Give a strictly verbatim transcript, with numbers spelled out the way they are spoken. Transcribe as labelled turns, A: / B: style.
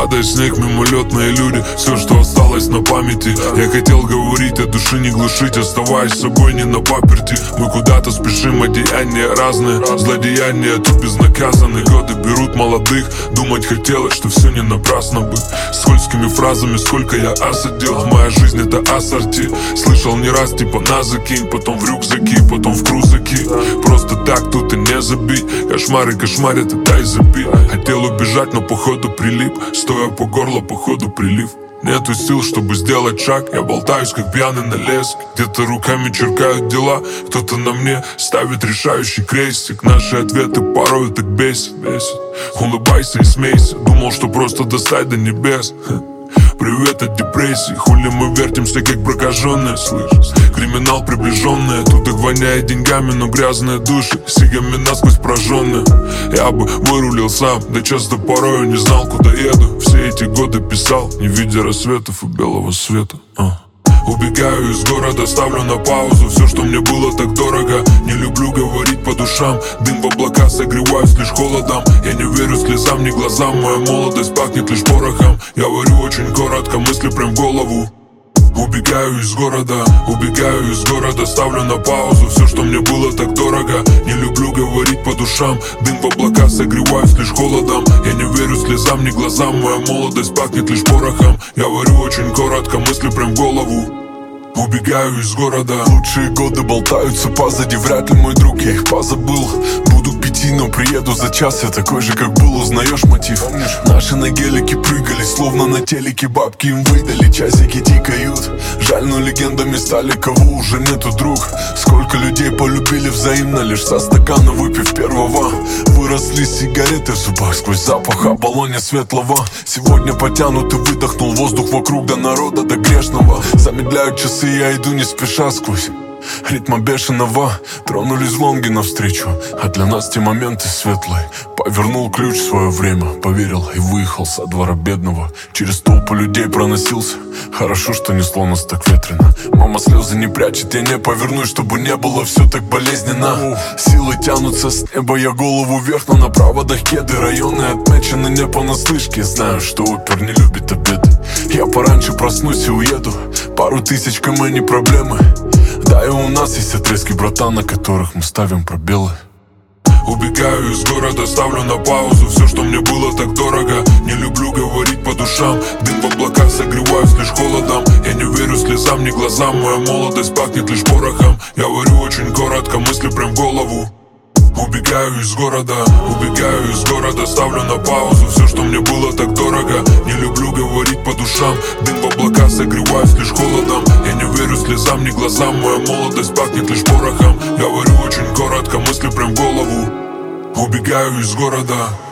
A: Падает снег, мимолетные люди, все, что осталось на памяти. Я хотел говорить, от души не глушить, оставаясь собой не на паперти. Мы куда-то спешим, а деяния разные, злодеяния тут безнаказаны. Годы берут молодых, думать хотелось, что все не напрасно бы. Скользкими фразами сколько я осадил, моя жизнь это ассорти. Слышал не раз, типа на закинь, потом в рюкзаки, потом в крузаки. Просто так тут и не забить, кошмары кошмарят, и дай забить. Хотел убежать, но походу прилип, стоя по горло, походу прилив. Нету сил, чтобы сделать шаг, я болтаюсь, как пьяный на леске. Где-то руками черкают дела, кто-то на мне ставит решающий крестик. Наши ответы порой так бесит, бесит. Улыбайся и смейся, думал, что просто достать до небес. Привет от депрессии, хули мы вертимся, как прокаженные, слышишь? Криминал приближенный, тут их воняет деньгами, но грязные души сигами насквозь прожженные. Я бы вырулил сам, да часто порою не знал, куда еду. Все эти годы писал, не видя рассветов и белого света. а. Убегаю из города, ставлю на паузу все, что мне было так дорого. Не люблю говорить по душам, дым в облака, согреваюсь лишь холодом. Я не верю слезам, ни глазам, моя молодость пахнет лишь порохом. Я говорю очень коротко, мысли прям в голову. Убегаю из города, убегаю из города, ставлю на паузу все, что мне было так дорого. Не люблю говорить по душам, дым в облака, согреваюсь лишь холодом. Я не верю слезам, ни глазам, моя молодость пахнет лишь порохом. Я говорю очень коротко, мысли прям в голову. Убегаю из города.
B: Лучшие годы болтаются позади, вряд ли мой друг, я их позабыл. Буду пяти, но приеду за час, я такой же, как был, узнаешь мотив? Помнишь? Наши на гелике прыгали, словно на телеке, бабки им выдали, часики тикают. Жаль, но легендами стали, кого уже нету, друг. Сколько людей полюбили взаимно, лишь со стакана выпив первого. Выросли сигареты в зубах, сквозь запах оболоня светлого. Сегодня потянут и выдохнул воздух вокруг, до народа, до грешного. Замедляют часы, я иду не спеша сквозь ритма бешеного. Тронулись в лонги навстречу, а для нас те моменты светлые. Повернул ключ в свое время, поверил и выехал со двора бедного. Через толпу людей проносился, хорошо, что несло нас так ветрено. Мама слезы не прячет, я не повернусь, чтобы не было все так болезненно. Силы тянутся с неба, я голову вверх, но на проводах кеды. Районы отмечены не понаслышке, знаю, что опер не любит обеды. Я пораньше проснусь и уеду, пару тысяч км не проблемы. Да, и у нас есть отрезки, братан, на которых мы ставим пробелы.
A: Убегаю из города, ставлю на паузу все, что мне было так дорого. Не люблю говорить по душам, дым в облака, согреваюсь лишь холодом. Я не верю слезам, ни глазам, моя молодость пахнет лишь порохом. Я говорю очень коротко, мысли прям в голову. Убегаю из города, убегаю из города, ставлю на паузу все, что мне было так дорого. Не люблю говорить по душам, дым в облака, согреваюсь лишь холодом. Я не верю слезам, ни глазам, моя молодость пахнет лишь порохом. Я говорю очень коротко, мысли прям в голову. Убегаю из города.